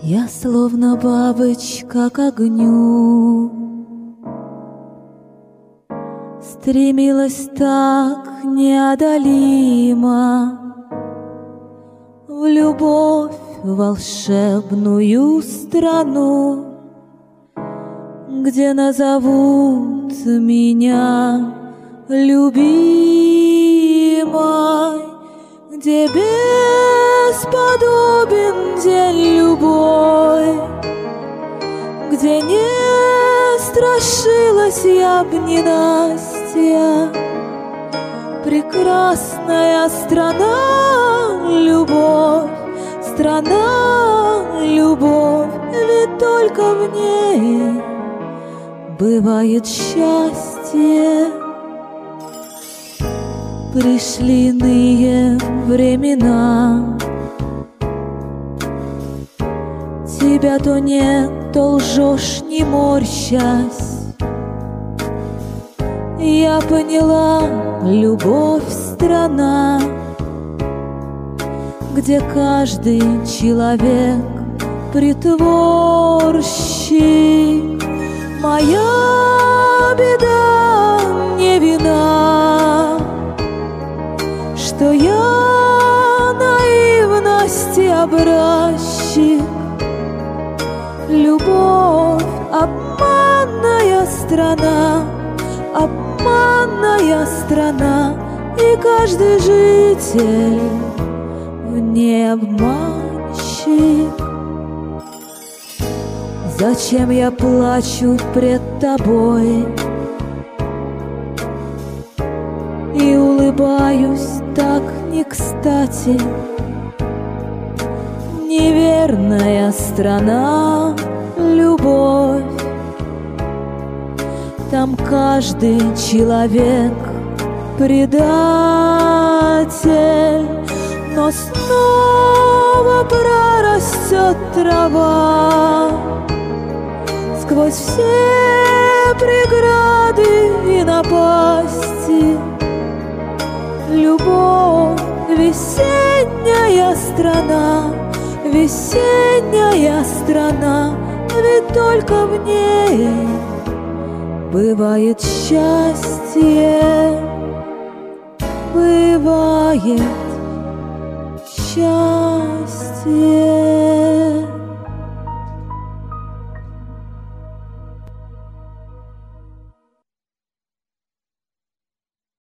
Я словно бабочка к огню, стремилась так неодолимо в любовь, в волшебную страну, где назовут меня любимой, где бесподобен день любой, где не страшилась я б ненастья. Прекрасная страна, любовь, страна, любовь, ведь только в ней бывает счастье. Пришли иные времена, тебя то нет, то лжешь, не морщась. Я поняла, любовь — страна, где каждый человек притворщик. Моя беда не вина, что я наивности образчик. Любовь — обманная страна, обманная страна, и каждый житель в ней обманщик. Зачем я плачу пред тобой и улыбаюсь так не кстати? Неверная страна, любовь, там каждый человек предатель, но снова прорастет трава сквозь все преграды и напасти. Любовь — весенняя страна, весенняя страна, ведь только в ней бывает счастье, бывает счастье.